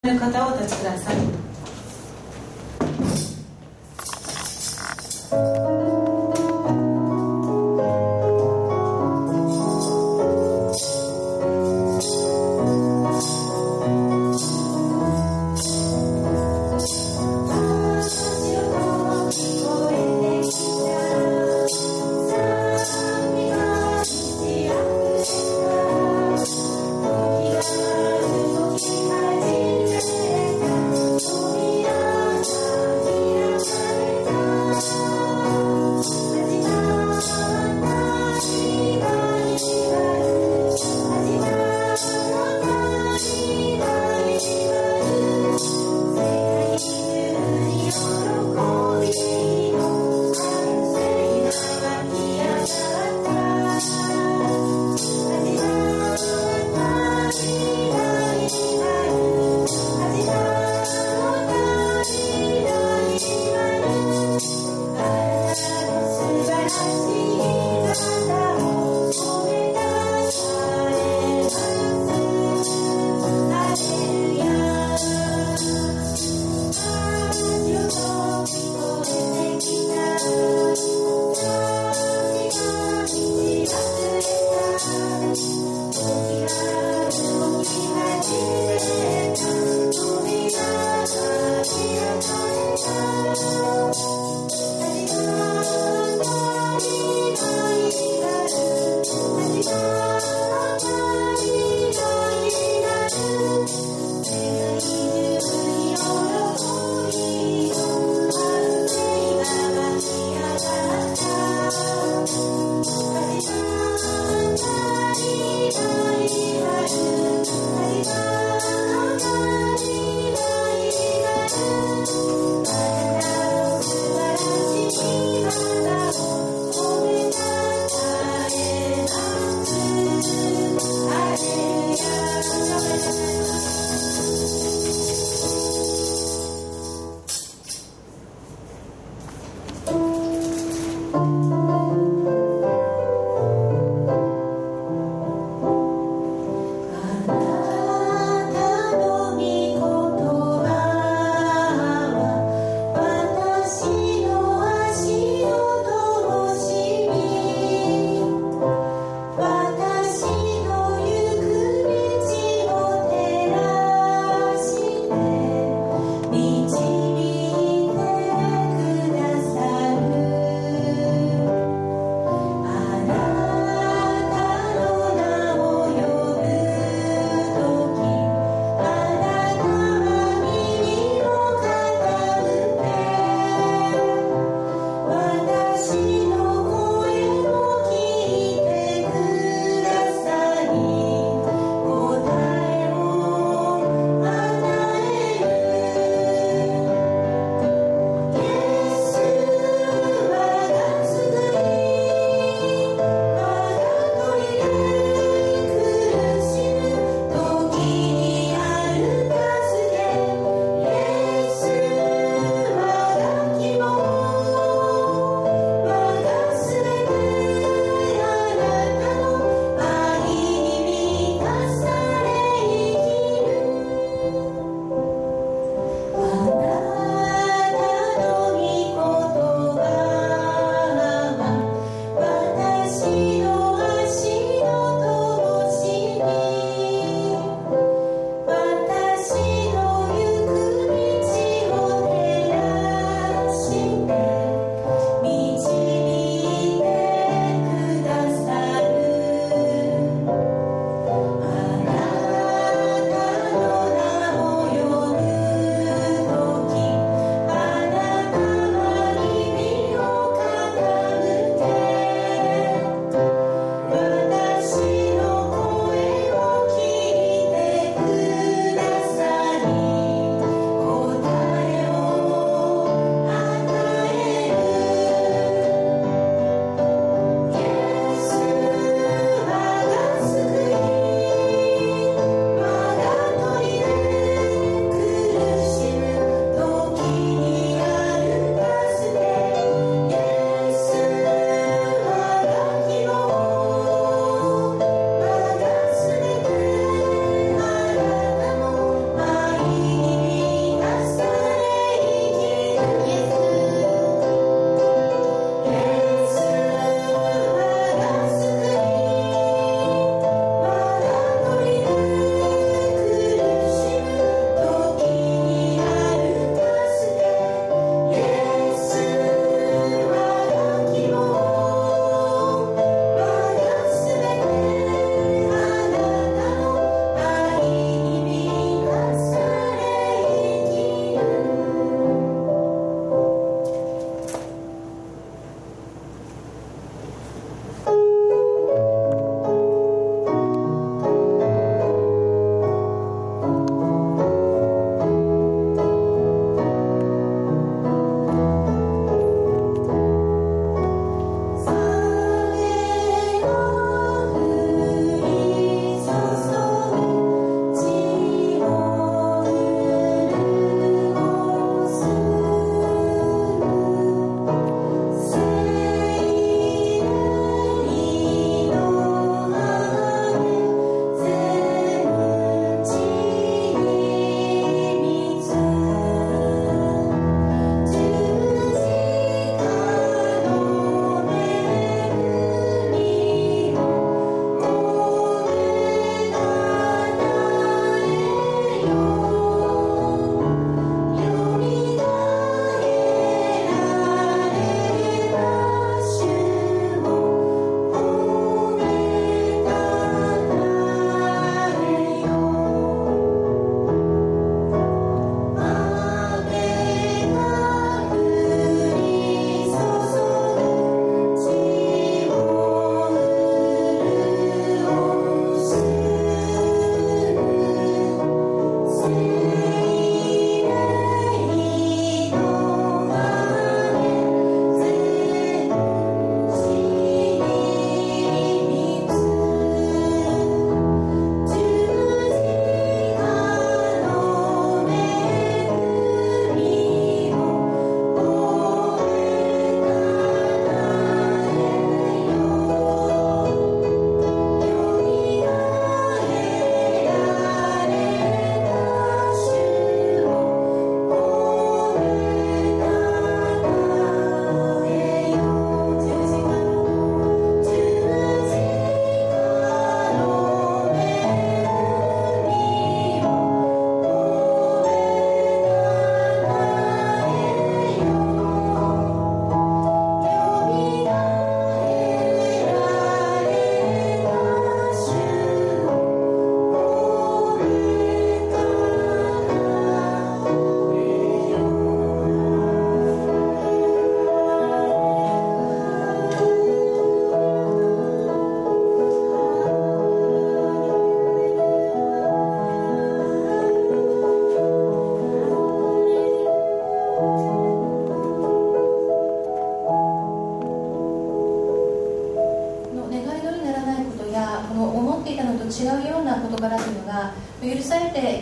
方をお立ちください。 時が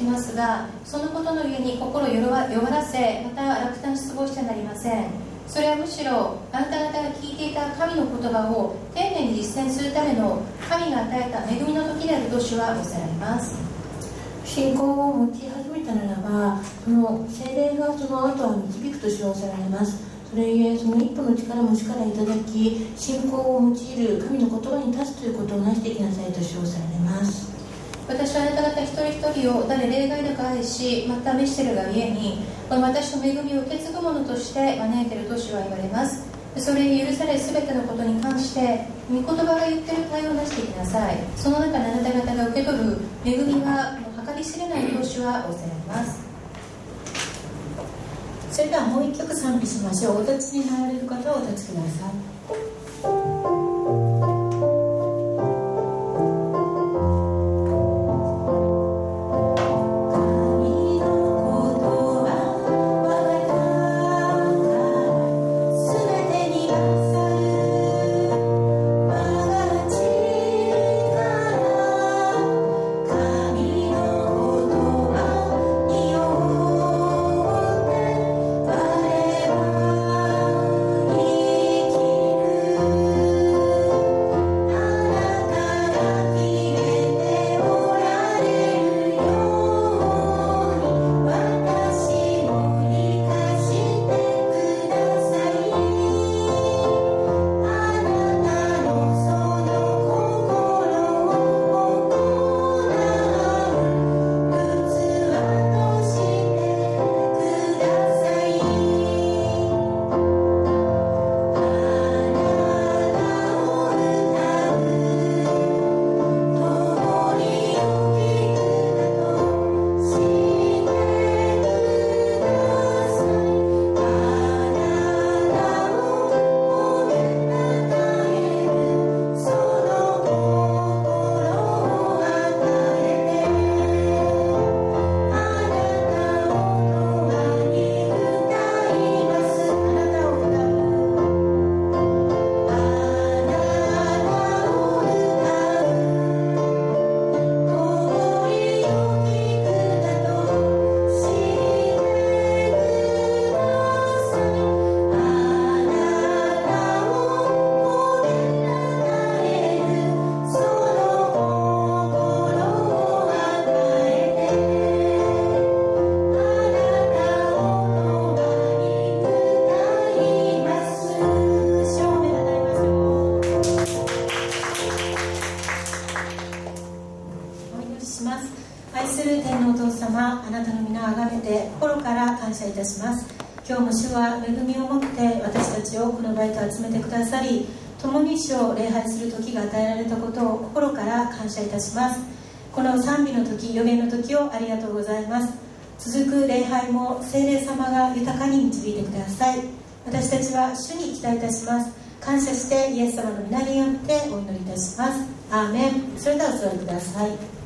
きますが、そのことのゆえに心を弱らせ、また落胆失望してはなりません。それはむしろあなた方が聞いていた神の言葉を丁寧に実践するための神が与えた恵みの時であると主はおっしゃられます。 信仰を持ち始めたならば、その聖霊がその後は導くと主はおっしゃられます。それゆえその一歩の力も主からいただき、信仰を用いる神の言葉に立つということをなしていきなさいと主はおっしゃられます。 私はあなた方一人一人を誰例外なく愛し、また召しているがゆえに、この私の恵みを受け継ぐものとして招いていると主は言われます。それに許されすべてのことに関して御言葉が言っている対応をなしていきなさい。その中であなた方が受け取る恵みは計り知れないと主はおっしゃられます。 それではもう一曲賛美しましょう。お立ちになられる方はお立ちください。今日も主は恵みを持って私たちをこの場へと集めてくださり、共に主を礼拝する時が与えられたことを心から感謝いたします。この賛美の時、預言の時をありがとうございます。続く礼拝も聖霊様が豊かに導いてください。私たちは主に期待いたします。感謝してイエス様の皆によってお祈りいたします。アーメン。それではお座りください。